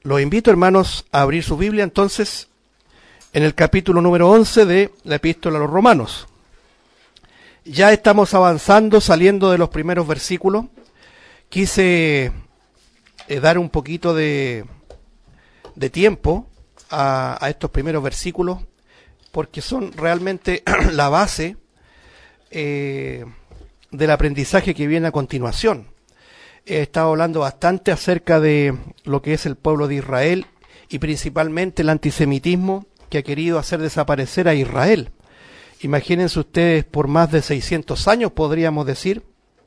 Los invito, hermanos, a abrir su Biblia entonces en el capítulo número 11 de la Epístola a los Romanos. Ya estamos avanzando, saliendo de los primeros versículos. Quise dar un poquito de tiempo a estos primeros versículos porque son realmente la base del aprendizaje que viene a continuación. He estado hablando bastante acerca de lo que es el pueblo de Israel y principalmente el antisemitismo que ha querido hacer desaparecer a Israel. Imagínense ustedes, por más de 600 años podríamos decir,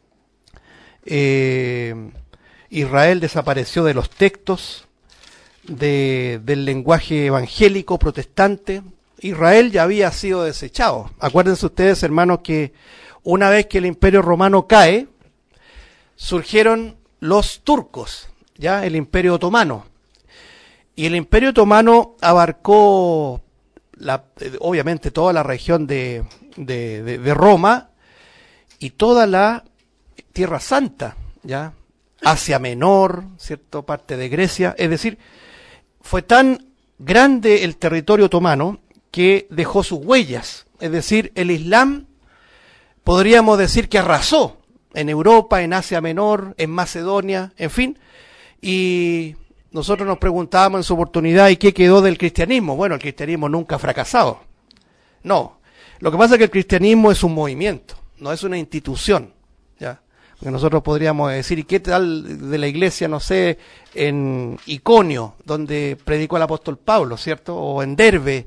Israel desapareció de los textos, del lenguaje evangélico protestante. Israel ya había sido desechado. Acuérdense ustedes, hermanos, que una vez que el Imperio Romano cae, surgieron los turcos, ya el Imperio Otomano. Y el Imperio Otomano abarcó obviamente toda la región de Roma y toda la Tierra Santa, ya Asia Menor, cierto, parte de Grecia. Es decir, fue tan grande el territorio otomano que dejó sus huellas. Es decir, el Islam podríamos decir que arrasó en Europa, en Asia Menor, en Macedonia, en fin. Y nosotros nos preguntábamos en su oportunidad, ¿y qué quedó del cristianismo? Bueno, el cristianismo nunca ha fracasado. No, lo que pasa es que el cristianismo es un movimiento, no es una institución, ¿ya? Porque nosotros podríamos decir, ¿y qué tal de la iglesia, no sé, en Iconio, donde predicó el apóstol Pablo, ¿cierto? O en Derbe.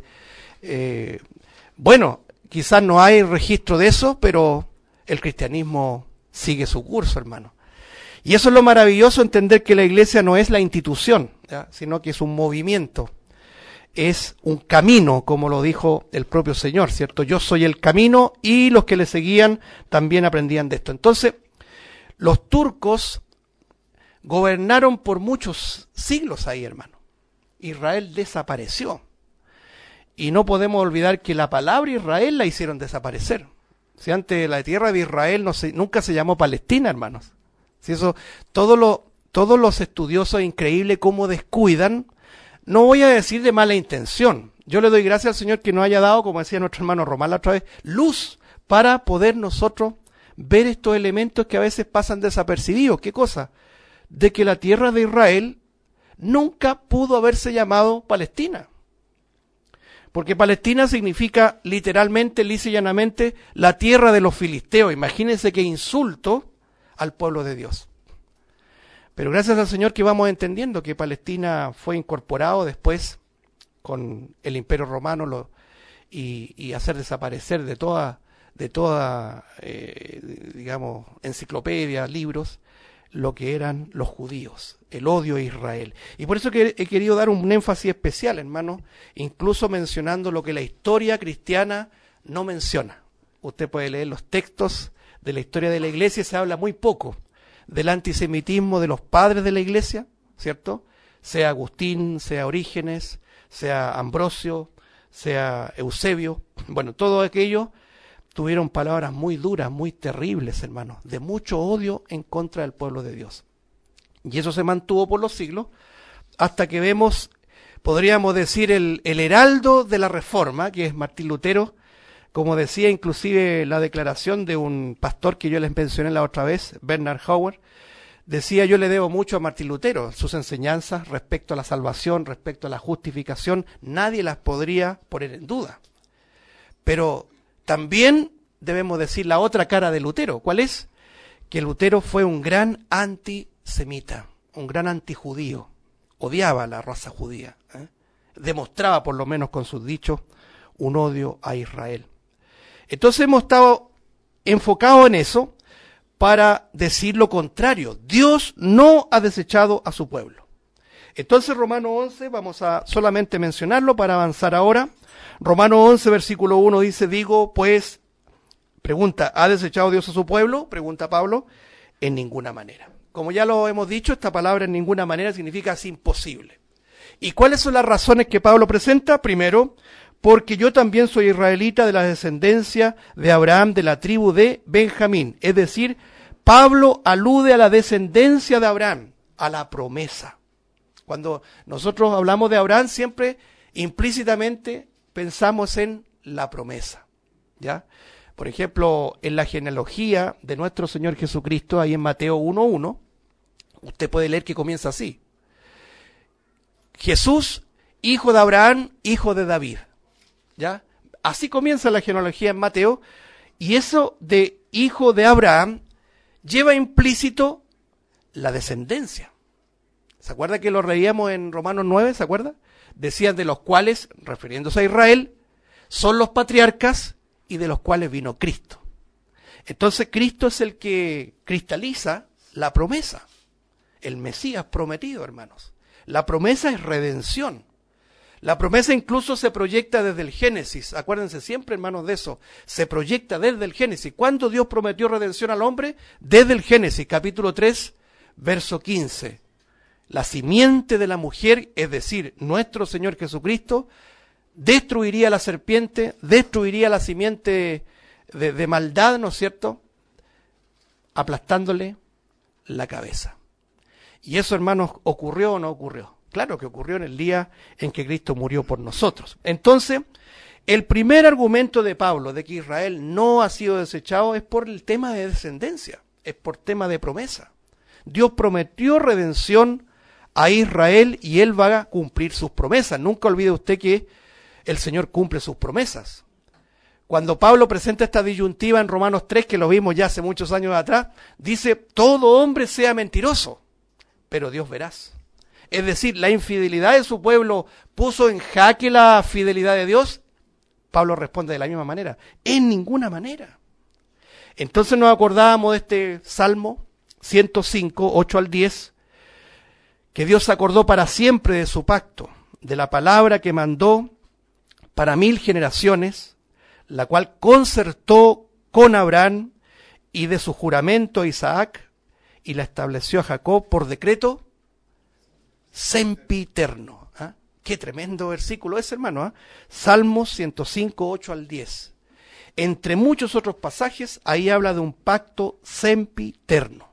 Bueno, quizás no hay registro de eso, pero el cristianismo sigue su curso, hermano. Y eso es lo maravilloso, entender que la iglesia no es la institución, ¿ya? Sino que es un movimiento, es un camino, como lo dijo el propio Señor, ¿cierto? Yo soy el camino, y los que le seguían también aprendían de esto. Entonces, los turcos gobernaron por muchos siglos ahí, hermano. Israel desapareció. Y no podemos olvidar que la palabra Israel la hicieron desaparecer. Si antes la tierra de Israel nunca se llamó Palestina, hermanos. Si eso, todos los estudiosos, increíble cómo descuidan, no voy a decir de mala intención. Yo le doy gracias al Señor que nos haya dado, como decía nuestro hermano Román la otra vez, luz para poder nosotros ver estos elementos que a veces pasan desapercibidos. ¿Qué cosa? De que la tierra de Israel nunca pudo haberse llamado Palestina. Porque Palestina significa literalmente, lisa y llanamente, la tierra de los filisteos. Imagínense qué insulto al pueblo de Dios. Pero gracias al Señor que vamos entendiendo que Palestina fue incorporado después con el Imperio Romano y hacer desaparecer de toda digamos, enciclopedia, libros, lo que eran los judíos, el odio a Israel. Y por eso que he querido dar un énfasis especial, hermano, incluso mencionando lo que la historia cristiana no menciona. Usted puede leer los textos de la historia de la iglesia y se habla muy poco del antisemitismo de los padres de la iglesia, ¿cierto? Sea Agustín, sea Orígenes, sea Ambrosio, sea Eusebio. Bueno, todo aquello tuvieron palabras muy duras, muy terribles, hermanos, de mucho odio en contra del pueblo de Dios. Y eso se mantuvo por los siglos, hasta que vemos, podríamos decir, el heraldo de la Reforma, que es Martín Lutero, como decía inclusive la declaración de un pastor que yo les mencioné la otra vez, Bernard Howard, decía: yo le debo mucho a Martín Lutero, sus enseñanzas respecto a la salvación, respecto a la justificación, nadie las podría poner en duda. Pero también debemos decir la otra cara de Lutero. ¿Cuál es? Que Lutero fue un gran antisemita, un gran antijudío. Odiaba a la raza judía, demostraba, por lo menos con sus dichos, un odio a Israel. Entonces hemos estado enfocados en eso para decir lo contrario. Dios no ha desechado a su pueblo. Entonces Romanos 11, vamos a solamente mencionarlo para avanzar ahora. Romanos 11, versículo 1 dice: digo, pues, pregunta, ¿ha desechado Dios a su pueblo? Pregunta Pablo. En ninguna manera. Como ya lo hemos dicho, esta palabra en ninguna manera significa es imposible. ¿Y cuáles son las razones que Pablo presenta? Primero, porque yo también soy israelita de la descendencia de Abraham, de la tribu de Benjamín. Es decir, Pablo alude a la descendencia de Abraham, a la promesa. Cuando nosotros hablamos de Abraham, siempre implícitamente pensamos en la promesa, ¿ya? Por ejemplo, en la genealogía de nuestro Señor Jesucristo, ahí en Mateo 1:1, usted puede leer que comienza así. Jesús, hijo de Abraham, hijo de David, ¿ya? Así comienza la genealogía en Mateo, y eso de hijo de Abraham lleva implícito la descendencia. ¿Se acuerda que lo leíamos en Romanos 9? ¿Se acuerda? Decían de los cuales, refiriéndose a Israel, son los patriarcas y de los cuales vino Cristo. Entonces Cristo es el que cristaliza la promesa, el Mesías prometido, hermanos. La promesa es redención. La promesa incluso se proyecta desde el Génesis. Acuérdense siempre, hermanos, de eso. Se proyecta desde el Génesis. ¿Cuándo Dios prometió redención al hombre? Desde el Génesis, capítulo 3, verso 15. La simiente de la mujer, es decir, nuestro Señor Jesucristo, destruiría la serpiente, destruiría la simiente de maldad, ¿no es cierto? Aplastándole la cabeza. Y eso, hermanos, ¿ocurrió o no ocurrió? Claro que ocurrió en el día en que Cristo murió por nosotros. Entonces, el primer argumento de Pablo de que Israel no ha sido desechado es por el tema de descendencia, es por tema de promesa. Dios prometió redención a Israel y Él va a cumplir sus promesas. Nunca olvide usted que el Señor cumple sus promesas. Cuando Pablo presenta esta disyuntiva en Romanos 3, que lo vimos ya hace muchos años atrás, dice, todo hombre sea mentiroso, pero Dios veraz. Es decir, la infidelidad de su pueblo puso en jaque la fidelidad de Dios. Pablo responde de la misma manera, en ninguna manera. Entonces nos acordábamos de este Salmo 105, 8 al 10, que Dios acordó para siempre de su pacto, de la palabra que mandó para 1000 generaciones, la cual concertó con Abraham y de su juramento a Isaac, y la estableció a Jacob por decreto sempiterno. ¿Ah? Qué tremendo versículo es, hermano. ¿Ah? Salmos 105, 8 al 10. Entre muchos otros pasajes, ahí habla de un pacto sempiterno.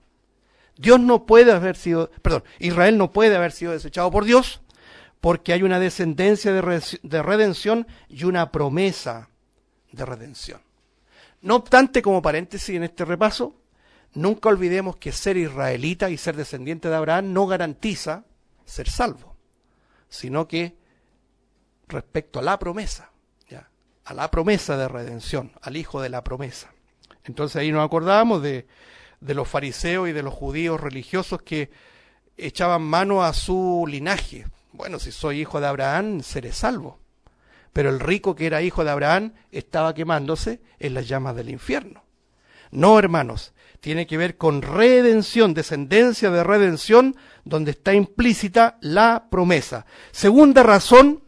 Israel no puede haber sido desechado por Dios, porque hay una descendencia de redención y una promesa de redención. No obstante, como paréntesis en este repaso, nunca olvidemos que ser israelita y ser descendiente de Abraham no garantiza ser salvo, sino que respecto a la promesa, ¿ya? A la promesa de redención, al hijo de la promesa. Entonces ahí nos acordábamos de los fariseos y de los judíos religiosos que echaban mano a su linaje. Bueno, si soy hijo de Abraham, seré salvo. Pero el rico que era hijo de Abraham estaba quemándose en las llamas del infierno. No, hermanos, tiene que ver con redención, descendencia de redención, donde está implícita la promesa. Segunda razón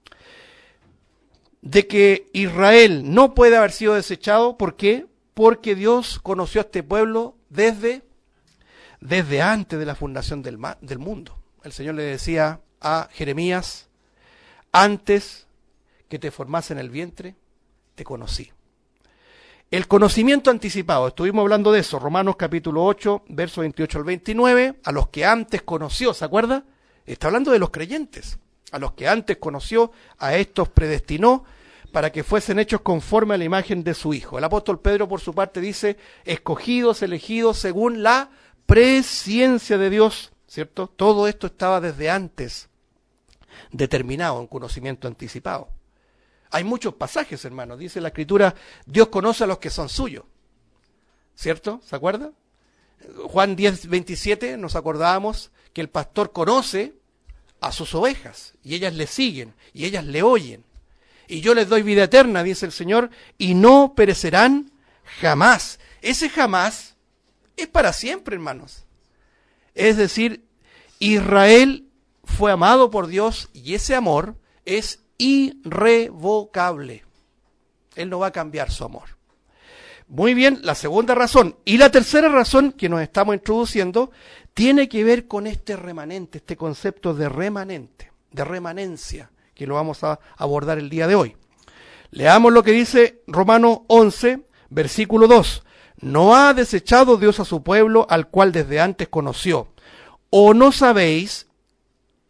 de que Israel no puede haber sido desechado, ¿por qué? Porque Dios conoció a este pueblo desde antes de la fundación del mundo. El Señor le decía a Jeremías, antes que te formase en el vientre, te conocí. El conocimiento anticipado, estuvimos hablando de eso, Romanos capítulo 8, versos 28 al 29, a los que antes conoció, ¿se acuerda? Está hablando de los creyentes, a los que antes conoció, a estos predestinó para que fuesen hechos conforme a la imagen de su Hijo. El apóstol Pedro, por su parte, dice, escogidos, elegidos según la presciencia de Dios, ¿cierto? Todo esto estaba desde antes determinado, en conocimiento anticipado. Hay muchos pasajes, hermanos. Dice la Escritura, Dios conoce a los que son suyos. ¿Cierto? ¿Se acuerda? Juan 10, 27, nos acordábamos que el pastor conoce a sus ovejas y ellas le siguen y ellas le oyen. Y yo les doy vida eterna, dice el Señor, y no perecerán jamás. Ese jamás es para siempre, hermanos. Es decir, Israel fue amado por Dios y ese amor es irrevocable. Él no va a cambiar su amor. Muy bien, la segunda razón. Y la tercera razón que nos estamos introduciendo tiene que ver con este remanente, este concepto de remanente, de remanencia, que lo vamos a abordar el día de hoy. Leamos lo que dice Romanos 11, versículo 2. No ha desechado Dios a su pueblo, al cual desde antes conoció. ¿O no sabéis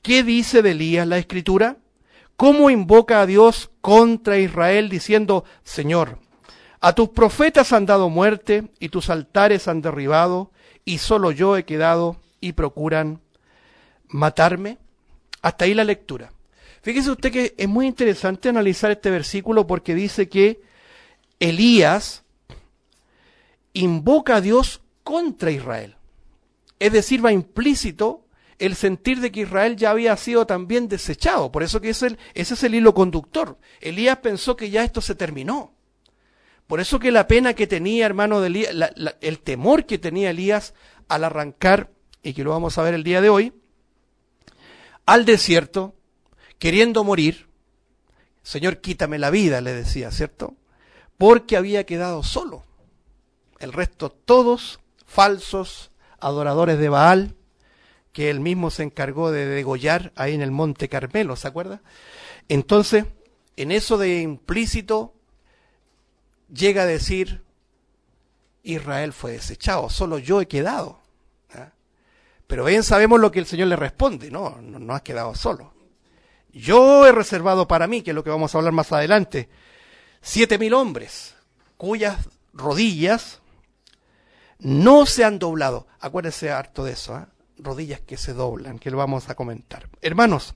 ¿Qué dice de Elías la Escritura? ¿Cómo invoca a Dios contra Israel diciendo, Señor, a tus profetas han dado muerte y tus altares han derribado y solo yo he quedado y procuran matarme? Hasta ahí la lectura. Fíjese usted que es muy interesante analizar este versículo porque dice que Elías invoca a Dios contra Israel. Es decir, va implícito el sentir de que Israel ya había sido también desechado. Por eso que ese es el hilo conductor. Elías pensó que ya esto se terminó. Por eso que la pena que tenía, hermano, de Elías, el temor que tenía Elías al arrancar, y que lo vamos a ver el día de hoy, al desierto, queriendo morir, Señor, quítame la vida, le decía, ¿cierto? Porque había quedado solo. El resto, todos falsos adoradores de Baal, que él mismo se encargó de degollar ahí en el Monte Carmelo, ¿se acuerda? Entonces, en eso de implícito, llega a decir, Israel fue desechado, solo yo he quedado. ¿Ah? Pero bien sabemos lo que el Señor le responde, no has quedado solo. Yo he reservado para mí, que es lo que vamos a hablar más adelante, 7,000 hombres, cuyas rodillas no se han doblado. Acuérdense harto de eso, ¿eh? Rodillas que se doblan, que lo vamos a comentar. Hermanos,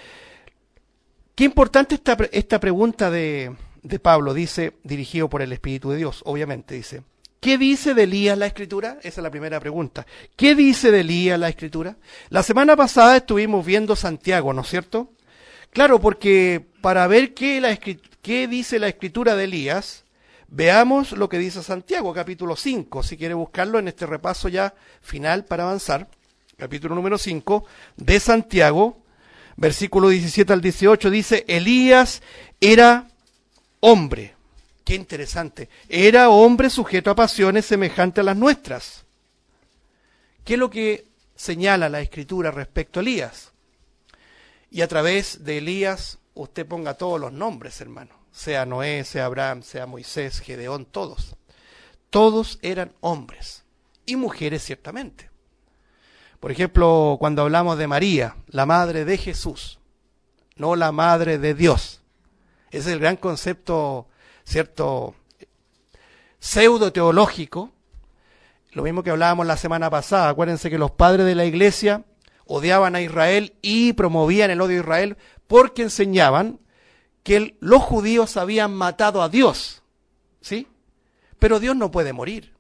qué importante esta pregunta de Pablo, dice, dirigido por el Espíritu de Dios, obviamente, dice, ¿qué dice de Elías la Escritura? Esa es la primera pregunta. ¿Qué dice de Elías la Escritura? La semana pasada estuvimos viendo Santiago, ¿no es cierto? Claro, porque para ver qué dice la Escritura de Elías, veamos lo que dice Santiago, capítulo 5, si quiere buscarlo en este repaso ya final para avanzar, capítulo número 5 de Santiago, versículo 17 al 18, dice, Elías era hombre, qué interesante, era hombre sujeto a pasiones semejantes a las nuestras. ¿Qué es lo que señala la Escritura respecto a Elías? Y a través de Elías, usted ponga todos los nombres, hermano. Sea Noé, sea Abraham, sea Moisés, Gedeón, todos. Todos eran hombres. Y mujeres, ciertamente. Por ejemplo, cuando hablamos de María, la madre de Jesús, no la madre de Dios. Ese es el gran concepto, cierto, pseudo-teológico. Lo mismo que hablábamos la semana pasada. Acuérdense que los padres de la iglesia odiaban a Israel y promovían el odio a Israel porque enseñaban que los judíos habían matado a Dios, ¿sí? Pero Dios no puede morir.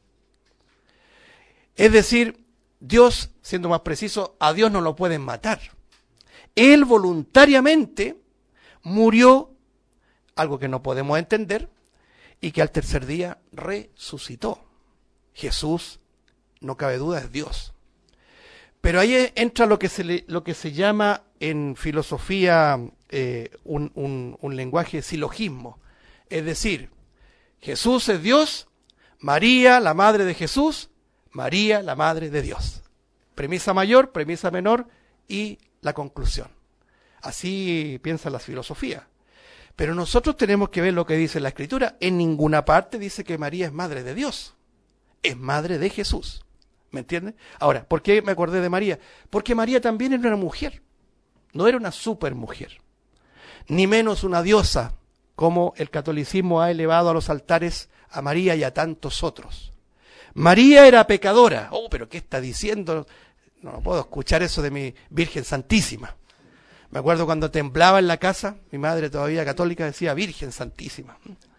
Es decir, Dios, siendo más preciso, a Dios no lo pueden matar. Él voluntariamente murió, algo que no podemos entender, y que al tercer día resucitó. Jesús, no cabe duda, es Dios. Pero ahí entra lo que se llama en filosofía un lenguaje silogismo. Es decir, Jesús es Dios, María, la madre de Jesús, María, la madre de Dios. Premisa mayor, premisa menor y la conclusión. Así piensa la filosofía. Pero nosotros tenemos que ver lo que dice la Escritura. En ninguna parte dice que María es madre de Dios. Es madre de Jesús. ¿Me entiende? Ahora, ¿por qué me acordé de María? Porque María también era una mujer. No era una supermujer. Ni menos una diosa, como el catolicismo ha elevado a los altares a María y a tantos otros. María era pecadora. Oh, pero ¿qué está diciendo? No puedo escuchar eso de mi Virgen Santísima. Me acuerdo cuando temblaba en la casa, mi madre todavía católica decía Virgen Santísima.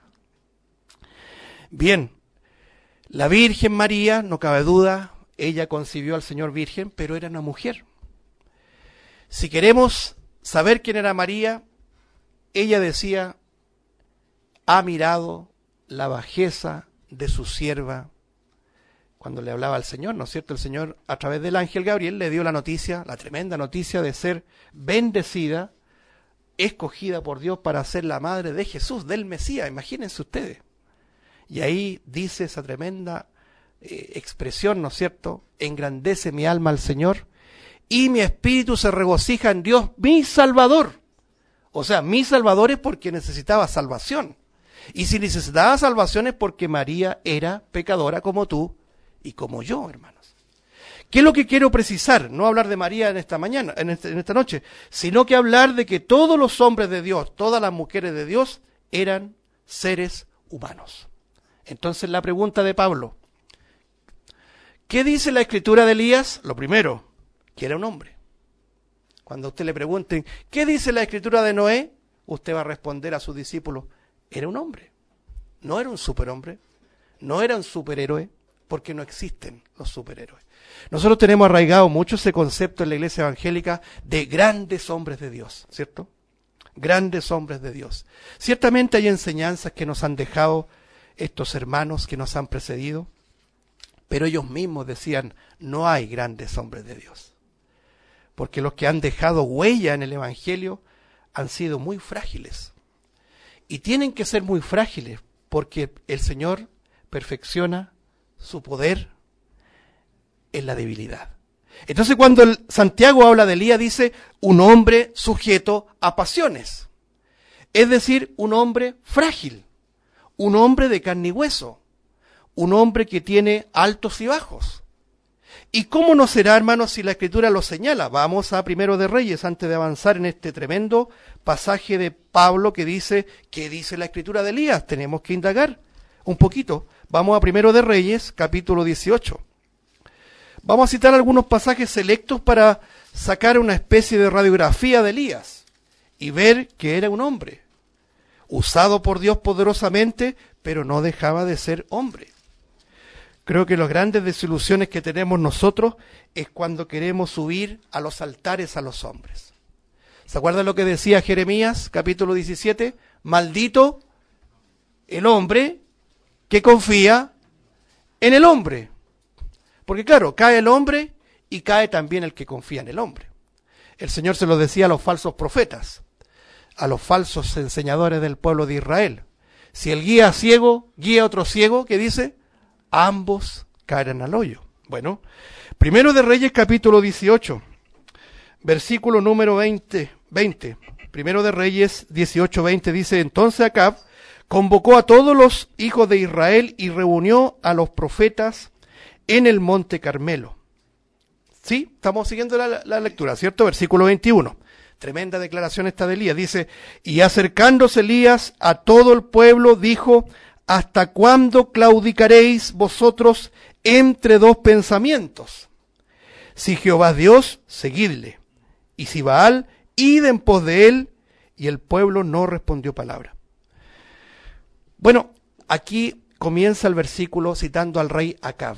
Bien, la Virgen María, no cabe duda, ella concibió al Señor virgen, pero era una mujer. Si queremos saber quién era María, ella decía, ha mirado la bajeza de su sierva, cuando le hablaba al Señor, ¿no es cierto? El Señor, a través del ángel Gabriel, le dio la noticia, la tremenda noticia de ser bendecida, escogida por Dios para ser la madre de Jesús, del Mesías, imagínense ustedes. Y ahí dice esa tremenda expresión, ¿no es cierto? Engrandece mi alma al Señor y mi espíritu se regocija en Dios, mi Salvador. O sea, mi Salvador es porque necesitaba salvación. Y si necesitaba salvación es porque María era pecadora como tú y como yo, hermanos. ¿Qué es lo que quiero precisar? No hablar de María en esta mañana, en esta noche, sino que hablar de que todos los hombres de Dios, todas las mujeres de Dios, eran seres humanos. Entonces la pregunta de Pablo, ¿qué dice la Escritura de Elías? Lo primero, que era un hombre. Cuando a usted le pregunten, ¿qué dice la Escritura de Noé? Usted va a responder a sus discípulos, era un hombre. No era un superhombre, no era un superhéroe, porque no existen los superhéroes. Nosotros tenemos arraigado mucho ese concepto en la iglesia evangélica de grandes hombres de Dios, ¿cierto? Grandes hombres de Dios. Ciertamente hay enseñanzas que nos han dejado estos hermanos que nos han precedido, pero ellos mismos decían, no hay grandes hombres de Dios. Porque los que han dejado huella en el evangelio han sido muy frágiles. Y tienen que ser muy frágiles, porque el Señor perfecciona su poder en la debilidad. Entonces cuando Santiago habla de Elías dice un hombre sujeto a pasiones, es decir, un hombre frágil, un hombre de carne y hueso, un hombre que tiene altos y bajos. ¿Y cómo no será, hermanos, si la Escritura lo señala? Vamos a Primero de Reyes antes de avanzar en este tremendo pasaje de Pablo que dice, ¿qué dice la Escritura de Elías? Tenemos que indagar un poquito. Vamos a Primero de Reyes, capítulo 18. Vamos a citar algunos pasajes selectos para sacar una especie de radiografía de Elías y ver que era un hombre, usado por Dios poderosamente, pero no dejaba de ser hombre. Creo que las grandes desilusiones que tenemos nosotros es cuando queremos subir a los altares a los hombres. ¿Se acuerdan lo que decía Jeremías, capítulo 17? Maldito el hombre que confía en el hombre. Porque claro, cae el hombre y cae también el que confía en el hombre. El Señor se lo decía a los falsos profetas, a los falsos enseñadores del pueblo de Israel. Si el guía ciego guía a otro ciego, ¿qué dice? Ambos caerán al hoyo. Bueno, Primero de Reyes capítulo 18, versículo número 20. Primero de Reyes 18:20 dice, entonces Acab convocó a todos los hijos de Israel y reunió a los profetas en el monte Carmelo. Sí, estamos siguiendo la lectura, ¿cierto? Versículo 21. Tremenda declaración esta de Elías. Dice, y acercándose Elías a todo el pueblo, dijo, ¿hasta cuándo claudicaréis vosotros entre dos pensamientos? Si Jehová es Dios, seguidle. Y si Baal, id en pos de él. Y el pueblo no respondió palabra. Bueno, aquí comienza el versículo citando al rey Acab.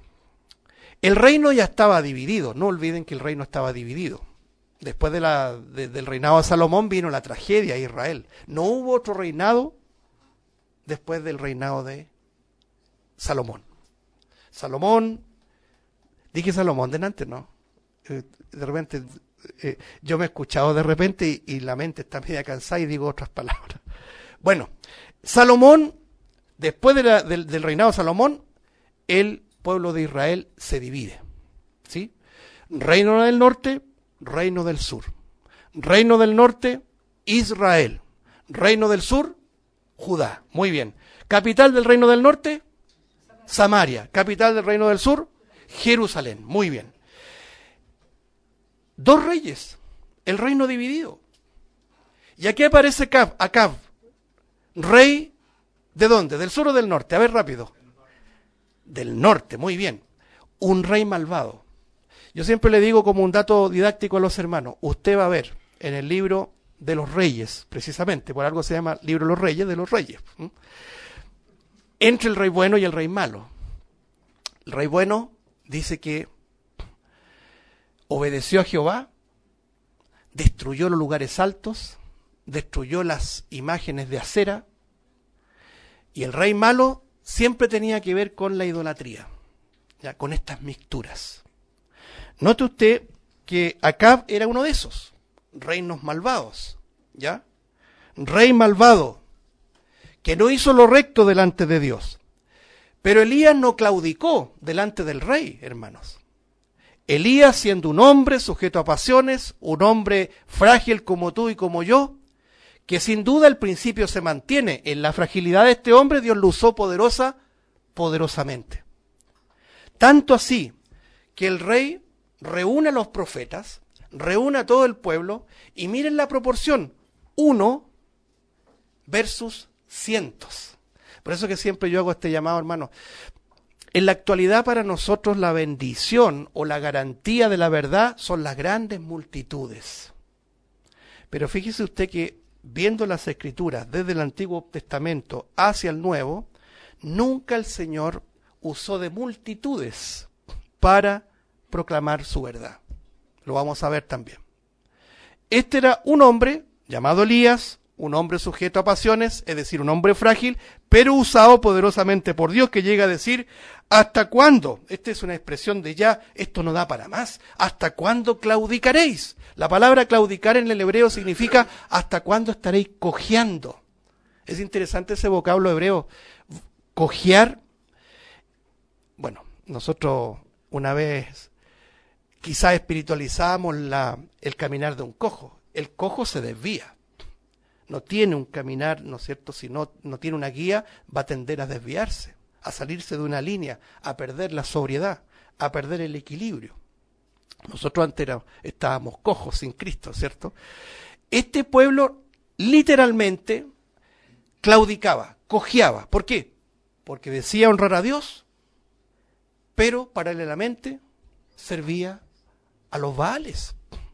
El reino ya estaba dividido, no olviden que el reino estaba dividido. Después del reinado de Salomón vino la tragedia a Israel. No hubo otro reinado después del reinado de Salomón. Dije Salomón delante, ¿no? De repente, yo me he escuchado de repente y la mente está media cansada y digo otras palabras. Bueno, Salomón, después del reinado de Salomón, el pueblo de Israel se divide, ¿sí? Reino del norte, reino del sur. Reino del norte, Israel. Reino del sur, Judá. Muy bien. Capital del reino del norte, Samaria. Capital del reino del sur, Jerusalén. Muy bien. Dos reyes, el reino dividido. Y aquí aparece Acab, rey, ¿de dónde? ¿Del sur o del norte? A ver rápido. Del norte, muy bien. Un rey malvado. Yo siempre le digo como un dato didáctico a los hermanos, usted va a ver en el libro de los reyes, precisamente, por algo se llama libro de los reyes, entre el rey bueno y el rey malo. El rey bueno dice que obedeció a Jehová, destruyó los lugares altos, destruyó las imágenes de acera, y el rey malo siempre tenía que ver con la idolatría, ya, con estas mixturas. Note usted que Acab era uno de esos reinos malvados, ¿ya? Rey malvado, que no hizo lo recto delante de Dios. Pero Elías no claudicó delante del rey, hermanos. Elías, siendo un hombre sujeto a pasiones, un hombre frágil como tú y como yo, que sin duda el principio se mantiene en la fragilidad de este hombre, Dios lo usó poderosamente. Tanto así que el rey reúne a los profetas, reúne a todo el pueblo, y miren la proporción, 1 versus cientos. Por eso que siempre yo hago este llamado, hermano. En la actualidad para nosotros la bendición o la garantía de la verdad son las grandes multitudes. Pero fíjese usted que viendo las Escrituras desde el Antiguo Testamento hacia el Nuevo, nunca el Señor usó de multitudes para proclamar su verdad. Lo vamos a ver también. Este era un hombre llamado Elías, un hombre sujeto a pasiones, es decir, un hombre frágil, pero usado poderosamente por Dios, que llega a decir, ¿hasta cuándo? Esta es una expresión de ya, esto no da para más. ¿Hasta cuándo claudicaréis? La palabra claudicar en el hebreo significa ¿hasta cuándo estaréis cojeando? Es interesante ese vocablo hebreo. Cojear. Bueno, nosotros una vez quizás espiritualizamos el caminar de un cojo. El cojo se desvía. No tiene un caminar, ¿no es cierto? Si no tiene una guía, va a tender a desviarse, a salirse de una línea, a perder la sobriedad, a perder el equilibrio. Nosotros antes estábamos cojos sin Cristo, ¿cierto? Este pueblo literalmente claudicaba, cojeaba. ¿Por qué? Porque decía honrar a Dios, pero paralelamente servía a los Baales.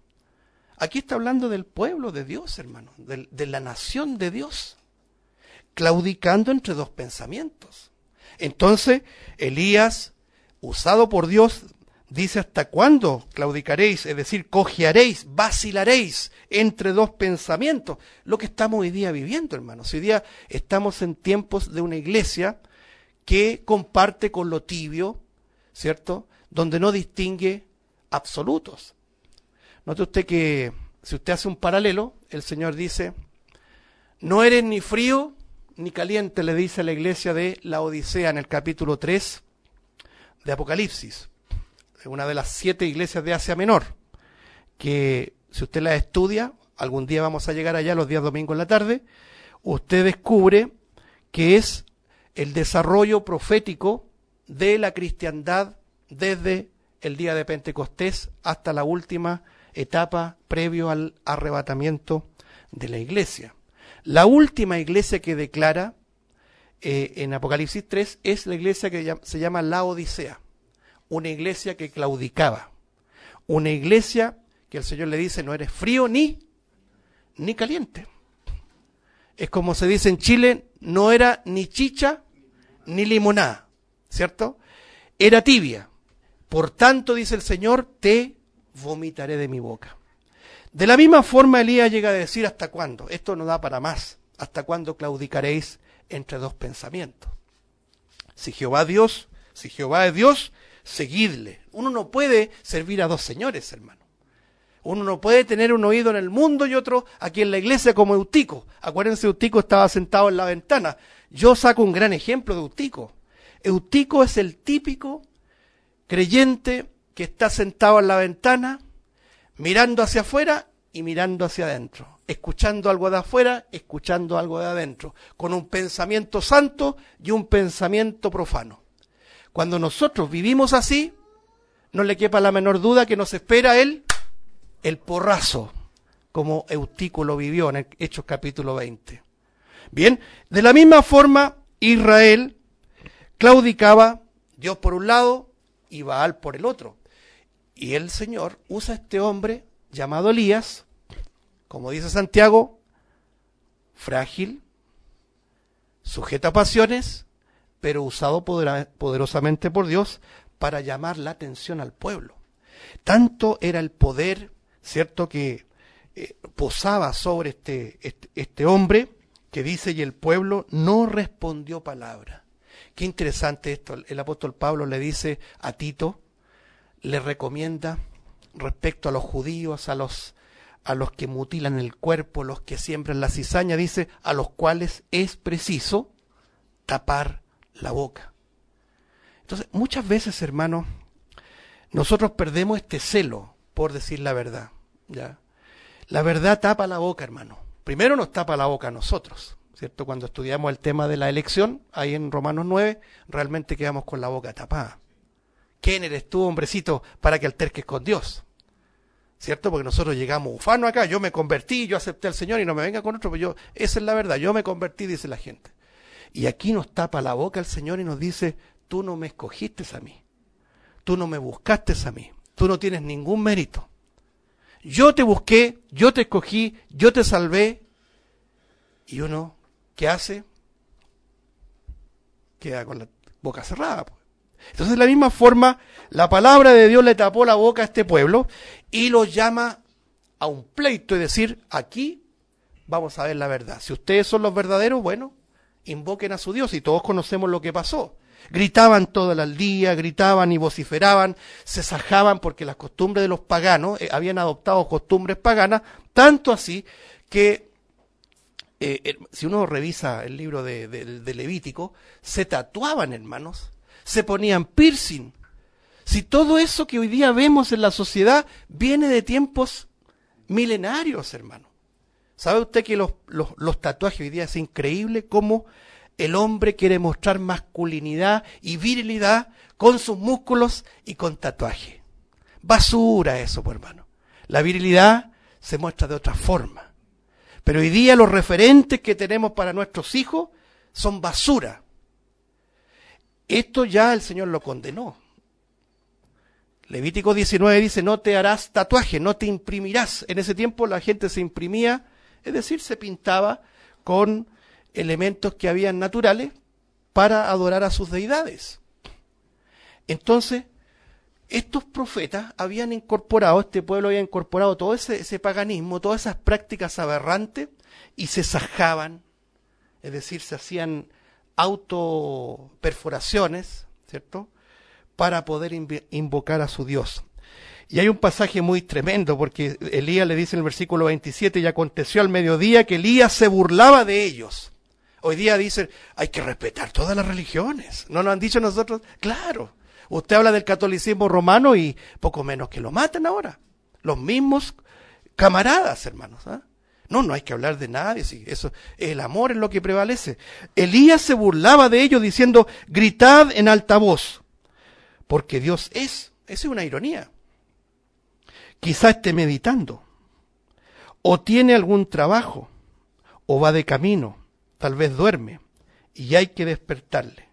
Aquí está hablando del pueblo de Dios, hermano, de la nación de Dios, claudicando entre dos pensamientos. Entonces, Elías, usado por Dios, dice, ¿hasta cuándo claudicaréis? Es decir, cojearéis, vacilaréis entre dos pensamientos. Lo que estamos hoy día viviendo, hermanos. Hoy día estamos en tiempos de una iglesia que comparte con lo tibio, ¿cierto? Donde no distingue absolutos. Note usted que si usted hace un paralelo, el Señor dice, no eres ni frío ni caliente, le dice a la iglesia de la Odisea en el capítulo 3 de Apocalipsis, una de las 7 iglesias de Asia Menor, que si usted la estudia, algún día vamos a llegar allá los días domingos en la tarde, usted descubre que es el desarrollo profético de la cristiandad desde el día de Pentecostés hasta la última etapa previo al arrebatamiento de la iglesia. La última iglesia que declara en Apocalipsis 3 es la iglesia que se llama la Odisea, una iglesia que claudicaba, una iglesia que el Señor le dice no eres frío ni caliente. Es como se dice en Chile, no era ni chicha ni limonada, ¿cierto? Era tibia. Por tanto, dice el Señor, te vomitaré de mi boca. De la misma forma Elías llega a decir, ¿hasta cuándo? Esto no da para más. ¿Hasta cuándo claudicaréis entre dos pensamientos? Si Jehová es Dios, seguidle. Uno no puede servir a dos señores, hermano. Uno no puede tener un oído en el mundo y otro aquí en la iglesia como Eutico. Acuérdense, Eutico estaba sentado en la ventana. Yo saco un gran ejemplo de Eutico. Eutico es el típico creyente que está sentado en la ventana, mirando hacia afuera y mirando hacia adentro, escuchando algo de afuera, escuchando algo de adentro, con un pensamiento santo y un pensamiento profano. Cuando nosotros vivimos así, no le quepa la menor duda que nos espera el porrazo, como Eutico lo vivió en Hechos capítulo 20. Bien, de la misma forma, Israel claudicaba, Dios por un lado y Baal por el otro. Y el Señor usa a este hombre llamado Elías, como dice Santiago, frágil, sujeto a pasiones, pero usado poderosamente por Dios para llamar la atención al pueblo. Tanto era el poder, ¿cierto?, que posaba sobre este hombre, que dice, y el pueblo no respondió palabra. Qué interesante esto. El apóstol Pablo le dice a Tito, le recomienda respecto a los judíos, a los que mutilan el cuerpo, los que siembran la cizaña, dice, a los cuales es preciso tapar la boca. Entonces, muchas veces, hermanos, nosotros perdemos este celo por decir la verdad, ¿ya? La verdad tapa la boca, hermano. Primero nos tapa la boca a nosotros, ¿cierto? Cuando estudiamos el tema de la elección, ahí en Romanos 9, realmente quedamos con la boca tapada. ¿Quién eres tú, hombrecito, para que alterques con Dios? ¿Cierto? Porque nosotros llegamos ufanos acá, yo me convertí, yo acepté al Señor y no me venga con otro, pues esa es la verdad, yo me convertí, dice la gente. Y aquí nos tapa la boca el Señor y nos dice, tú no me escogiste a mí, tú no me buscaste a mí, tú no tienes ningún mérito. Yo te busqué, yo te escogí, yo te salvé. Y uno, ¿qué hace? Queda con la boca cerrada. Pues. Entonces, de la misma forma, la palabra de Dios le tapó la boca a este pueblo y los llama a un pleito, es decir, aquí vamos a ver la verdad. Si ustedes son los verdaderos, bueno, invoquen a su Dios y todos conocemos lo que pasó. Gritaban todo el día, gritaban y vociferaban, se sajaban porque las costumbres de los paganos, habían adoptado costumbres paganas, tanto así que si uno revisa el libro de Levítico, se tatuaban, hermanos, se ponían piercing. Si todo eso que hoy día vemos en la sociedad viene de tiempos milenarios, hermano. ¿Sabe usted que los tatuajes hoy día es increíble cómo el hombre quiere mostrar masculinidad y virilidad con sus músculos y con tatuaje? Basura eso, pues, hermano. La virilidad se muestra de otra forma. Pero hoy día los referentes que tenemos para nuestros hijos son basura. Esto ya el Señor lo condenó. Levítico 19 dice, no te harás tatuaje, no te imprimirás. En ese tiempo la gente se imprimía, es decir, se pintaba con elementos que habían naturales para adorar a sus deidades. Entonces, estos profetas habían incorporado, este pueblo había incorporado todo ese paganismo, todas esas prácticas aberrantes y se sajaban, es decir, se hacían autoperforaciones, ¿cierto?, para poder invocar a su Dios. Y hay un pasaje muy tremendo porque Elías le dice en el versículo 27, y aconteció al mediodía que Elías se burlaba de ellos. Hoy día dicen, hay que respetar todas las religiones. ¿No nos han dicho nosotros? Claro. Usted habla del catolicismo romano y poco menos que lo matan ahora. Los mismos camaradas, hermanos. ¿Ah? No hay que hablar de nadie. Sí, eso, el amor es lo que prevalece. Elías se burlaba de ellos diciendo, gritad en alta voz, porque Dios es. Esa es una ironía. Quizá esté meditando, o tiene algún trabajo, o va de camino, tal vez duerme, y hay que despertarle.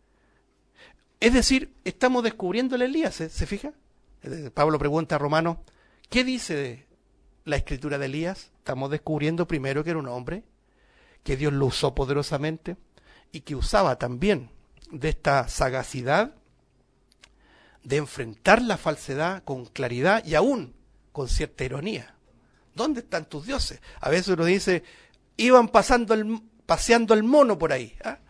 Es decir, estamos descubriendo el Elías, ¿se fija? Pablo pregunta a Romanos, ¿qué dice la escritura de Elías? Estamos descubriendo primero que era un hombre, que Dios lo usó poderosamente, y que usaba también de esta sagacidad, de enfrentar la falsedad con claridad y aún con cierta ironía. ¿Dónde están tus dioses? A veces uno dice, iban paseando el mono por ahí. ¿Ah?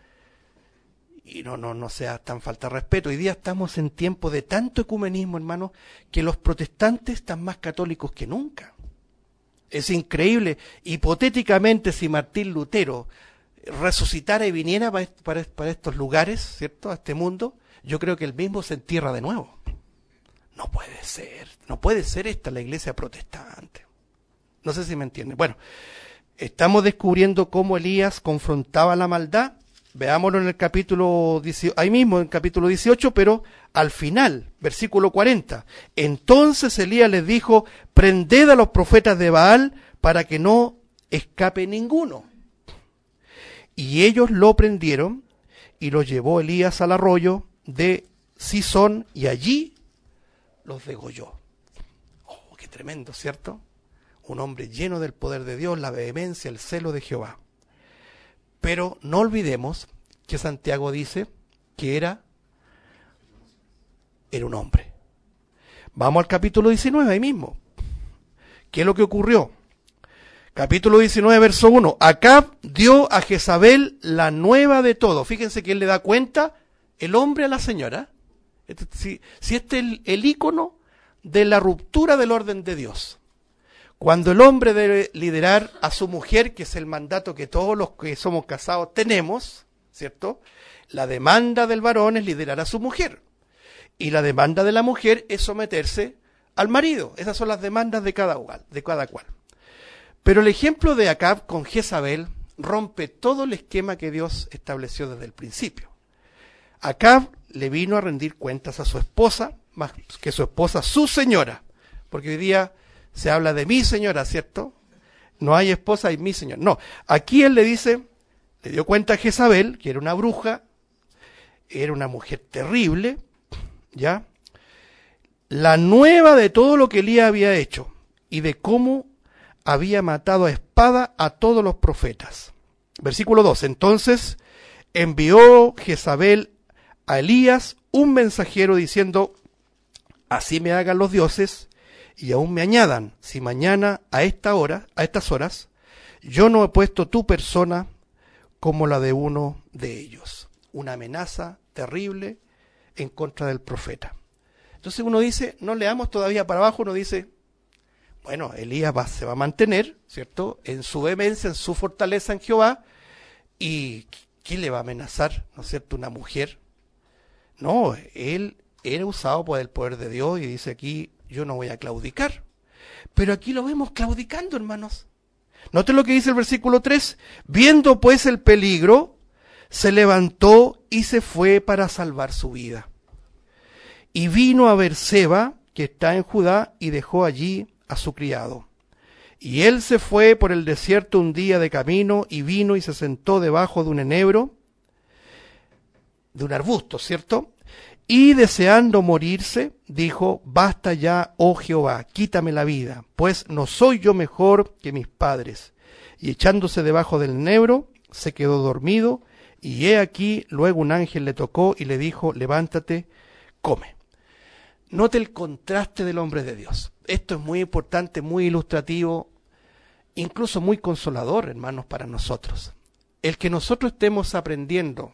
Y no sea tan falta de respeto. Hoy día estamos en tiempo de tanto ecumenismo, hermano, que los protestantes están más católicos que nunca. Es increíble. Hipotéticamente, si Martín Lutero resucitara y viniera para estos lugares, ¿cierto?, a este mundo, yo creo que él mismo se entierra de nuevo. No puede ser esta la iglesia protestante. No sé si me entienden. Bueno, estamos descubriendo cómo Elías confrontaba la maldad. Veámoslo en el capítulo 18, ahí mismo en el capítulo 18, pero al final, versículo 40. Entonces Elías les dijo, prended a los profetas de Baal para que no escape ninguno. Y ellos lo prendieron y lo llevó Elías al arroyo de Sison y allí los degolló. Oh, qué tremendo, ¿cierto? Un hombre lleno del poder de Dios, la vehemencia, el celo de Jehová. Pero no olvidemos que Santiago dice que era un hombre. Vamos al capítulo 19, ahí mismo. ¿Qué es lo que ocurrió? Capítulo 19, verso 1. Acab dio a Jezabel la nueva de todo. Fíjense que él le da cuenta, el hombre a la señora. Si este es el ícono de la ruptura del orden de Dios. Cuando el hombre debe liderar a su mujer, que es el mandato que todos los que somos casados tenemos, ¿cierto? La demanda del varón es liderar a su mujer. Y la demanda de la mujer es someterse al marido. Esas son las demandas de cada cual. Pero el ejemplo de Acab con Jezabel rompe todo el esquema que Dios estableció desde el principio. Acab le vino a rendir cuentas a su esposa, más que su esposa, su señora, porque hoy día se habla de mi señora, ¿cierto? No hay esposa, hay mi señora. No, aquí él le dice, le dio cuenta a Jezabel, que era una bruja, era una mujer terrible, ¿ya? La nueva de todo lo que Elías había hecho y de cómo había matado a espada a todos los profetas. Versículo 2. Entonces envió Jezabel a Elías un mensajero diciendo, así me hagan los dioses y aún me añadan, si mañana a estas horas, yo no he puesto tu persona como la de uno de ellos. Una amenaza terrible en contra del profeta. Entonces uno dice, no leamos todavía para abajo, uno dice, bueno, Elías se va a mantener, ¿cierto? En su vehemencia, en su fortaleza en Jehová, y ¿quién le va a amenazar, no es cierto? Una mujer. No, él era usado por el poder de Dios y dice aquí, yo no voy a claudicar. Pero aquí lo vemos claudicando, hermanos. Noten lo que dice el versículo 3. Viendo pues el peligro, se levantó y se fue para salvar su vida. Y vino a Berseba, que está en Judá, y dejó allí a su criado. Y él se fue por el desierto un día de camino, y vino y se sentó debajo de un enebro, de un arbusto, ¿cierto? Y deseando morirse, dijo, basta ya, oh Jehová, quítame la vida, pues no soy yo mejor que mis padres. Y echándose debajo del enebro, se quedó dormido, y he aquí, luego un ángel le tocó y le dijo, levántate, come. Note el contraste del hombre de Dios. Esto es muy importante, muy ilustrativo, incluso muy consolador, hermanos, para nosotros. El que nosotros estemos aprendiendo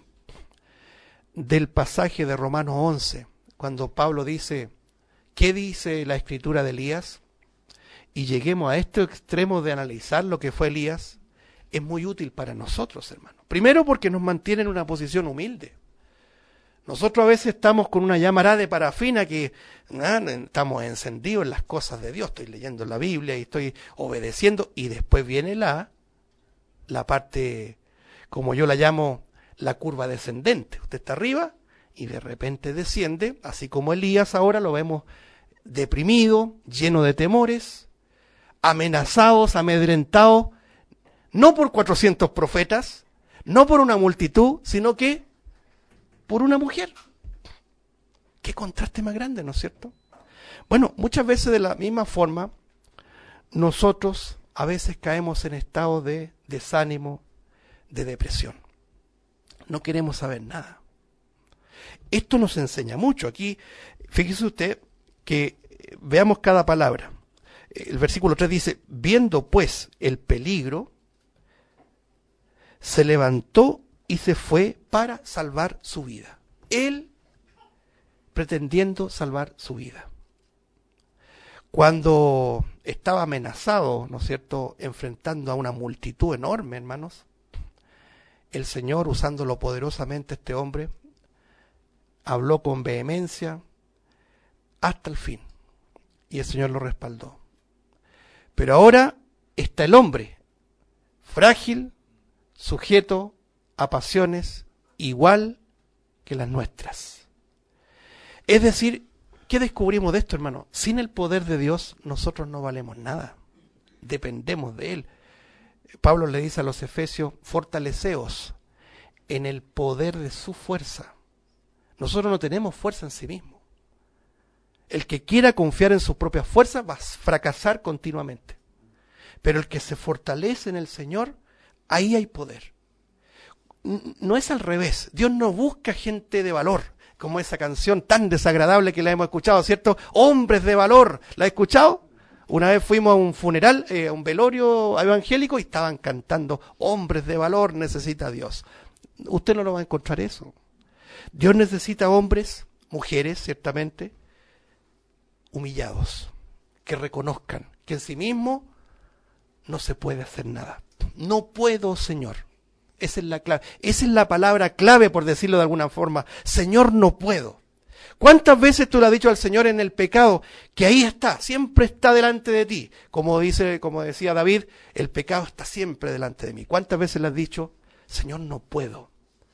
del pasaje de Romanos 11, cuando Pablo dice, ¿qué dice la escritura de Elías? Y lleguemos a este extremo de analizar lo que fue Elías, es muy útil para nosotros, hermanos. Primero porque nos mantiene en una posición humilde. Nosotros a veces estamos con una llamarada de parafina que estamos encendidos en las cosas de Dios. Estoy leyendo la Biblia y estoy obedeciendo. Y después viene la parte, como yo la llamo, la curva descendente. Usted está arriba y de repente desciende, así como Elías ahora lo vemos deprimido, lleno de temores, amenazados, amedrentados, no por 400 profetas, no por una multitud, sino que por una mujer. Qué contraste más grande, ¿no es cierto? Bueno, muchas veces de la misma forma, nosotros a veces caemos en estado de desánimo, de depresión. No queremos saber nada. Esto nos enseña mucho. Aquí, fíjese usted que veamos cada palabra. El versículo 3 dice, viendo pues el peligro, se levantó y se fue para salvar su vida. Él pretendiendo salvar su vida. Cuando estaba amenazado, ¿no es cierto?, enfrentando a una multitud enorme, hermanos, el Señor, usándolo poderosamente este hombre, habló con vehemencia hasta el fin. Y el Señor lo respaldó. Pero ahora está el hombre, frágil, sujeto a pasiones igual que las nuestras. Es decir, ¿qué descubrimos de esto, hermano? Sin el poder de Dios, nosotros no valemos nada. Dependemos de Él. Pablo le dice a los efesios, fortaleceos en el poder de su fuerza. Nosotros no tenemos fuerza en sí mismo. El que quiera confiar en sus propias fuerzas va a fracasar continuamente. Pero el que se fortalece en el Señor, ahí hay poder. No es al revés. Dios no busca gente de valor, como esa canción tan desagradable que la hemos escuchado, ¿cierto? Hombres de valor. ¿La he escuchado? Una vez fuimos a un funeral, a un velorio evangélico y estaban cantando, hombres de valor necesita Dios. Usted no lo va a encontrar eso. Dios necesita hombres, mujeres, ciertamente, humillados, que reconozcan que en sí mismo no se puede hacer nada. No puedo, Señor. Esa es la clave. Esa es la palabra clave, por decirlo de alguna forma. Señor, no puedo. ¿Cuántas veces tú le has dicho al Señor en el pecado que ahí está, siempre está delante de ti? Como decía David, el pecado está siempre delante de mí. ¿Cuántas veces le has dicho, Señor, no puedo?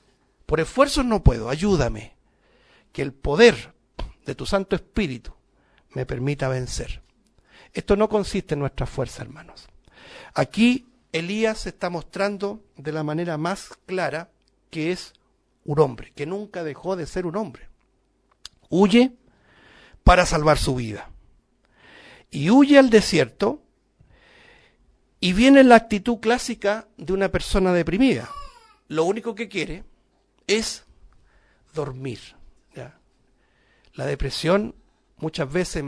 Por esfuerzos no puedo, ayúdame. Que el poder de tu Santo Espíritu me permita vencer. Esto no consiste en nuestra fuerza, hermanos. Aquí Elías se está mostrando de la manera más clara que es un hombre, que nunca dejó de ser un hombre. Huye para salvar su vida. Y huye al desierto y viene la actitud clásica de una persona deprimida. Lo único que quiere es dormir. ¿Ya? La depresión muchas veces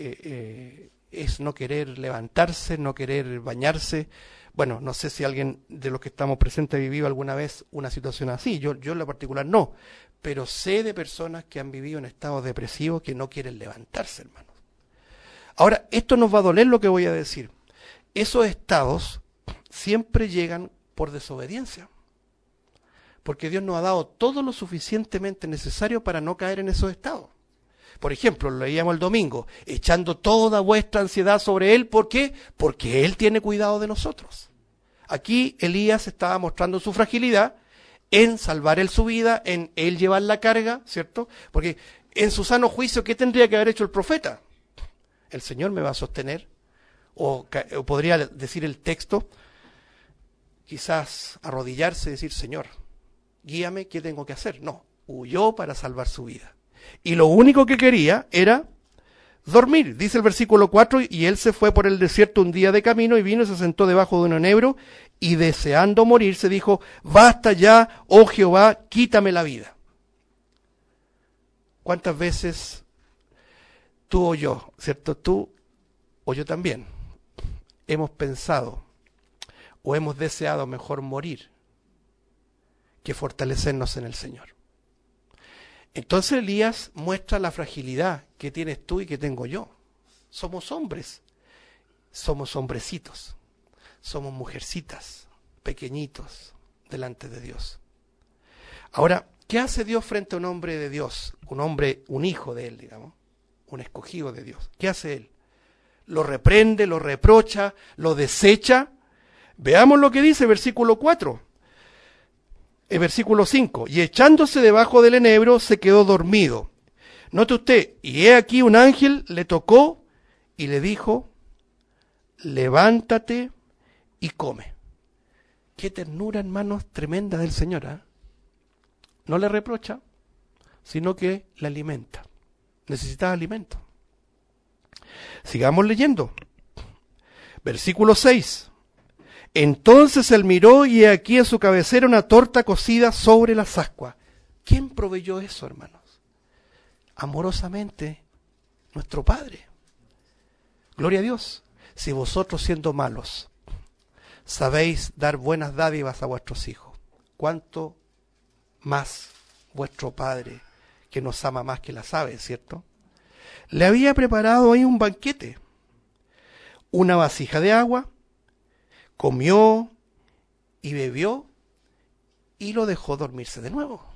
es no querer levantarse, no querer bañarse. Bueno, no sé si alguien de los que estamos presentes ha vivido alguna vez una situación así. Yo en lo particular no. Pero sé de personas que han vivido en estados depresivos que no quieren levantarse, hermanos. Ahora, esto nos va a doler lo que voy a decir. Esos estados siempre llegan por desobediencia. Porque Dios nos ha dado todo lo suficientemente necesario para no caer en esos estados. Por ejemplo, lo leíamos el domingo, echando toda vuestra ansiedad sobre Él. ¿Por qué? Porque Él tiene cuidado de nosotros. Aquí Elías estaba mostrando su fragilidad en salvar Él su vida, en Él llevar la carga, ¿cierto? Porque en su sano juicio, ¿qué tendría que haber hecho el profeta? El Señor me va a sostener. O podría decir el texto, quizás arrodillarse y decir, Señor, guíame, ¿qué tengo que hacer? No, huyó para salvar su vida. Y lo único que quería era dormir. Dice el versículo 4, y él se fue por el desierto un día de camino y vino y se sentó debajo de un enebro y deseando morir se dijo, basta ya, oh Jehová, quítame la vida. ¿Cuántas veces tú o yo, cierto? Tú o yo también hemos pensado o hemos deseado mejor morir que fortalecernos en el Señor. Entonces Elías muestra la fragilidad que tienes tú y que tengo yo. Somos hombres, somos hombrecitos, somos mujercitas, pequeñitos delante de Dios. Ahora, ¿qué hace Dios frente a un hombre de Dios? Un hombre, un hijo de Él, digamos, un escogido de Dios. ¿Qué hace Él? Lo reprende, lo reprocha, lo desecha. Veamos lo que dice versículo 4. El versículo 5, y echándose debajo del enebro se quedó dormido. Note usted, y he aquí un ángel le tocó y le dijo, levántate y come. Qué ternura, hermanos, tremenda del Señor, ¿eh? No le reprocha, sino que le alimenta. Necesitaba alimento. Sigamos leyendo. Versículo 6. Entonces él miró y aquí en su cabecera una torta cocida sobre las ascuas. ¿Quién proveyó eso, hermanos? Amorosamente, nuestro Padre. Gloria a Dios. Si vosotros siendo malos, sabéis dar buenas dádivas a vuestros hijos, ¿cuánto más vuestro Padre, que nos ama más que las aves, ¿cierto? Le había preparado ahí un banquete, una vasija de agua, comió y bebió y lo dejó dormirse de nuevo.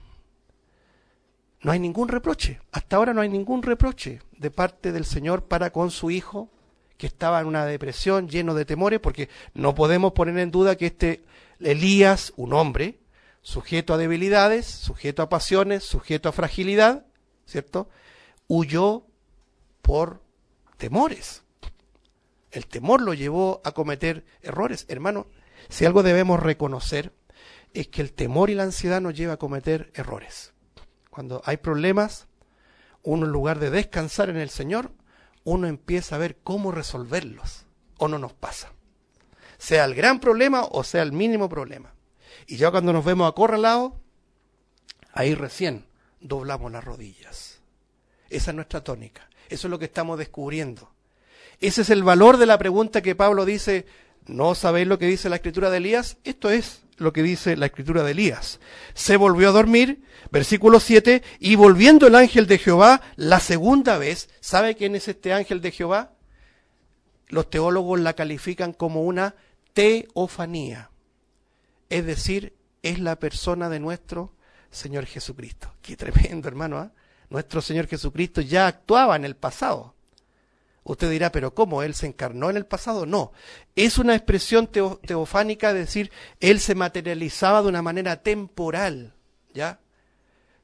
No hay ningún reproche, hasta ahora no hay ningún reproche de parte del Señor para con su hijo que estaba en una depresión, lleno de temores, porque no podemos poner en duda que este Elías, un hombre, sujeto a debilidades, sujeto a pasiones, sujeto a fragilidad, ¿cierto? Huyó por temores. El temor lo llevó a cometer errores. Hermano, si algo debemos reconocer es que el temor y la ansiedad nos lleva a cometer errores. Cuando hay problemas, uno en lugar de descansar en el Señor, uno empieza a ver cómo resolverlos. O no nos pasa. Sea el gran problema o sea el mínimo problema. Y ya cuando nos vemos acorralados, ahí recién doblamos las rodillas. Esa es nuestra tónica. Eso es lo que estamos descubriendo. Ese es el valor de la pregunta que Pablo dice, ¿no sabéis lo que dice la escritura de Elías? Esto es lo que dice la escritura de Elías. Se volvió a dormir, versículo 7, y volviendo el ángel de Jehová la segunda vez, ¿sabe quién es este ángel de Jehová? Los teólogos la califican como una teofanía. Es decir, es la persona de nuestro Señor Jesucristo. Qué tremendo, hermano, ¿eh? Nuestro Señor Jesucristo ya actuaba en el pasado. Usted dirá, ¿pero cómo? ¿Él se encarnó en el pasado? No. Es una expresión teofánica, es decir, Él se materializaba de una manera temporal, ¿ya?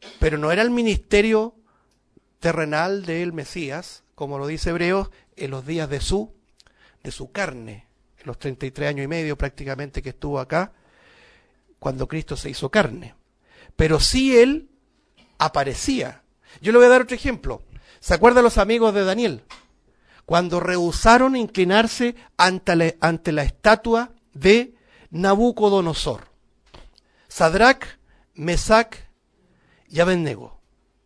pero no era el ministerio terrenal del Mesías, como lo dice Hebreos, en los días de su carne, en los 33 años y medio prácticamente que estuvo acá, cuando Cristo se hizo carne. Pero sí él aparecía. Yo le voy a dar otro ejemplo. ¿Se acuerdan los amigos de Daniel? Cuando rehusaron inclinarse ante la estatua de Nabucodonosor. Sadrac, Mesac y Abednego.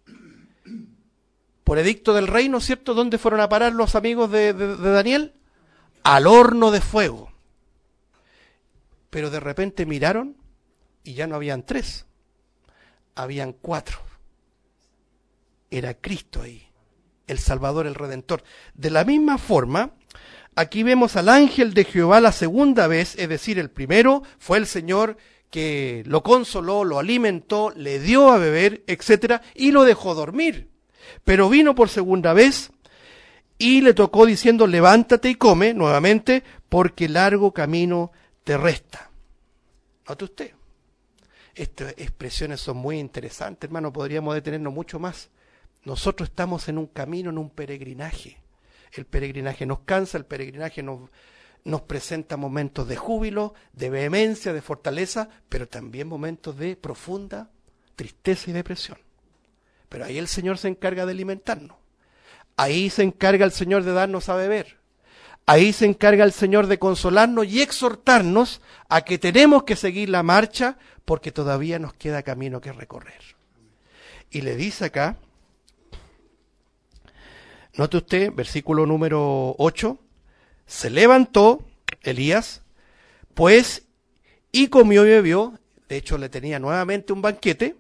Por edicto del rey, ¿no es cierto? ¿Dónde fueron a parar los amigos de Daniel? Al horno de fuego. Pero de repente miraron y ya no habían 3, habían 4. Era Cristo ahí, el Salvador, el Redentor. De la misma forma, aquí vemos al ángel de Jehová la segunda vez, es decir, el primero fue el Señor que lo consoló, lo alimentó, le dio a beber, etcétera, y lo dejó dormir. Pero vino por segunda vez y le tocó diciendo, levántate y come nuevamente, porque largo camino te resta. ¿Note usted? Estas expresiones son muy interesantes, hermano, podríamos detenernos mucho más. Nosotros estamos en un camino, en un peregrinaje. El peregrinaje nos cansa, el peregrinaje nos presenta momentos de júbilo, de vehemencia, de fortaleza, pero también momentos de profunda tristeza y depresión. Pero ahí el Señor se encarga de alimentarnos. Ahí se encarga el Señor de darnos a beber. Ahí se encarga el Señor de consolarnos y exhortarnos a que tenemos que seguir la marcha porque todavía nos queda camino que recorrer. Y le dice acá, note usted, versículo número 8, se levantó Elías, pues, y comió y bebió, de hecho le tenía nuevamente un banquete,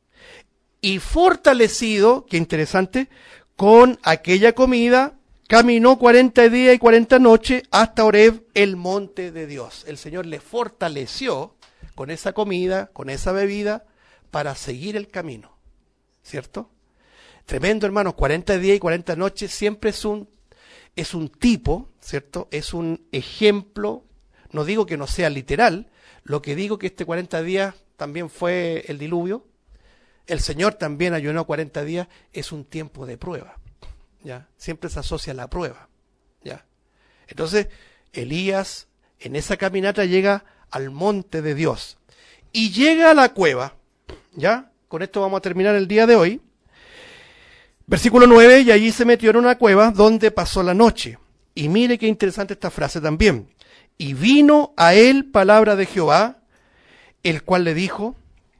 y fortalecido, qué interesante, con aquella comida, caminó 40 días y 40 noches hasta Horeb, el monte de Dios. El Señor le fortaleció con esa comida, con esa bebida, para seguir el camino, ¿cierto? Tremendo, hermanos, 40 días y 40 noches siempre es un tipo, ¿cierto? Es un ejemplo, no digo que no sea literal, lo que digo que este 40 días también fue el diluvio, el Señor también ayunó 40 días, es un tiempo de prueba, ¿ya? Siempre se asocia a la prueba, ¿ya? Entonces, Elías en esa caminata llega al monte de Dios y llega a la cueva, ¿ya? Con esto vamos a terminar el día de hoy. Versículo 9, y allí se metió en una cueva donde pasó la noche. Y mire qué interesante esta frase también. Y vino a él palabra de Jehová, el cual le dijo,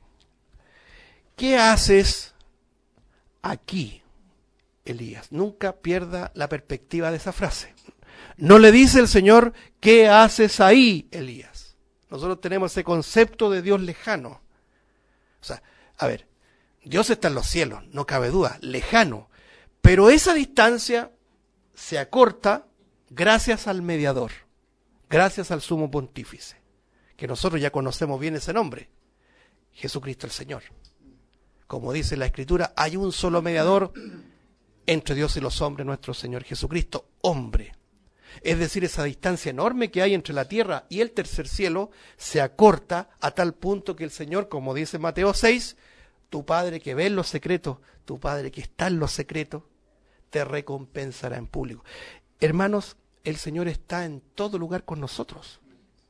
¿qué haces aquí, Elías? Nunca pierda la perspectiva de esa frase. No le dice el Señor, ¿qué haces ahí, Elías? Nosotros tenemos ese concepto de Dios lejano. O sea, a ver, Dios está en los cielos, no cabe duda, lejano. Pero esa distancia se acorta gracias al mediador, gracias al sumo pontífice, que nosotros ya conocemos bien ese nombre, Jesucristo el Señor. Como dice la Escritura, hay un solo mediador entre Dios y los hombres, nuestro Señor Jesucristo, hombre. Es decir, esa distancia enorme que hay entre la tierra y el tercer cielo se acorta a tal punto que el Señor, como dice Mateo 6, tu Padre que ve en los secretos, tu Padre que está en los secretos, te recompensará en público. Hermanos, el Señor está en todo lugar con nosotros.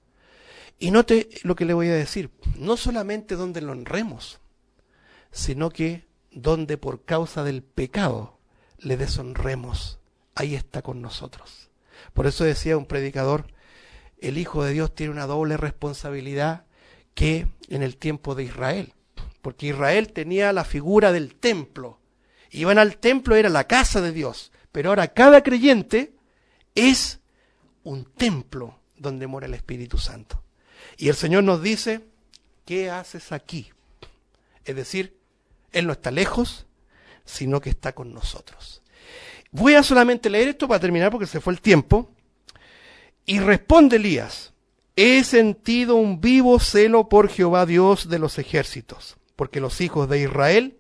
Y note lo que le voy a decir, no solamente donde lo honremos, sino que donde por causa del pecado le deshonremos, ahí está con nosotros. Por eso decía un predicador, el Hijo de Dios tiene una doble responsabilidad que en el tiempo de Israel. Porque Israel tenía la figura del templo. Iban al templo, era la casa de Dios. Pero ahora cada creyente es un templo donde mora el Espíritu Santo. Y el Señor nos dice, ¿qué haces aquí? Es decir, Él no está lejos, sino que está con nosotros. Voy a solamente leer esto para terminar porque se fue el tiempo. Y responde Elías, he sentido un vivo celo por Jehová Dios de los ejércitos, porque los hijos de Israel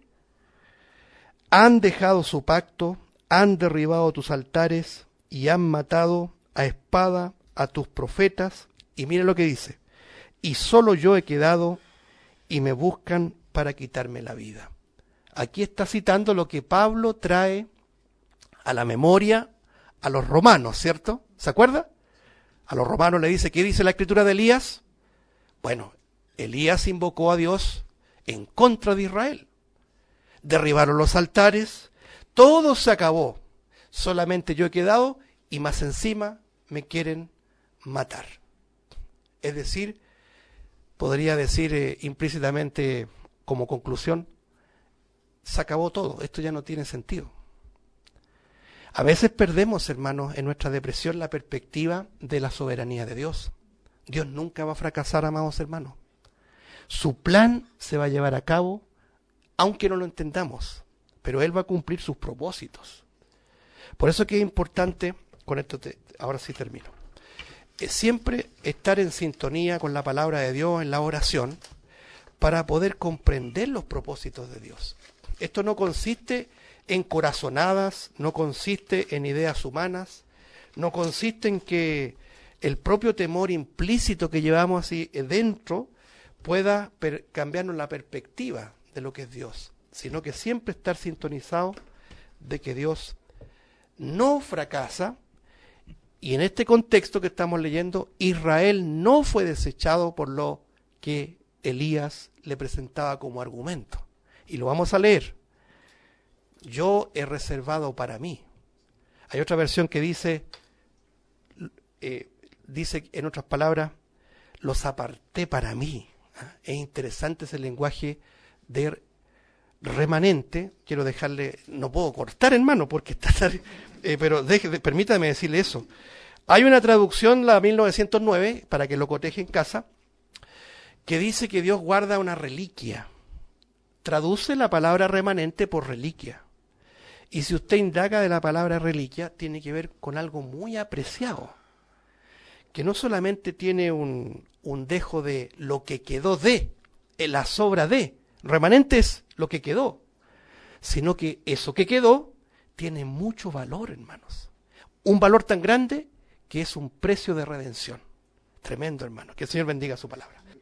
han dejado su pacto, han derribado tus altares y han matado a espada a tus profetas. Y mire lo que dice, y solo yo he quedado y me buscan para quitarme la vida. Aquí está citando lo que Pablo trae a la memoria a los romanos, ¿cierto? ¿Se acuerda? A los romanos le dice, ¿qué dice la escritura de Elías? Bueno, Elías invocó a Dios en contra de Israel. Derribaron los altares, todo se acabó. Solamente yo he quedado y más encima me quieren matar. Es decir, podría decir implícitamente como conclusión, se acabó todo, esto ya no tiene sentido. A veces perdemos, hermanos, en nuestra depresión la perspectiva de la soberanía de Dios. Dios nunca va a fracasar, amados hermanos. Su plan se va a llevar a cabo, aunque no lo entendamos, pero Él va a cumplir sus propósitos. Por eso que es importante, con esto ahora sí termino, siempre estar en sintonía con la palabra de Dios en la oración para poder comprender los propósitos de Dios. Esto no consiste en corazonadas, no consiste en ideas humanas, no consiste en que el propio temor implícito que llevamos así dentro pueda cambiarnos la perspectiva de lo que es Dios, sino que siempre estar sintonizado de que Dios no fracasa. Y en este contexto que estamos leyendo, Israel no fue desechado por lo que Elías le presentaba como argumento. Y lo vamos a leer. Yo he reservado para mí. Hay otra versión que dice en otras palabras, los aparté para mí. Es interesante ese lenguaje de remanente. Quiero dejarle, no puedo cortar, hermano, porque está pero permítame decirle eso. Hay una traducción, la 1909, para que lo coteje en casa, que dice que Dios guarda una reliquia. Traduce la palabra remanente por reliquia. Y si usted indaga de la palabra reliquia, tiene que ver con algo muy apreciado, que no solamente tiene un dejo de lo que quedó de, la sobra de, remanente es lo que quedó, sino que eso que quedó tiene mucho valor, hermanos. Un valor tan grande que es un precio de redención. Tremendo, hermano. Que el Señor bendiga su palabra.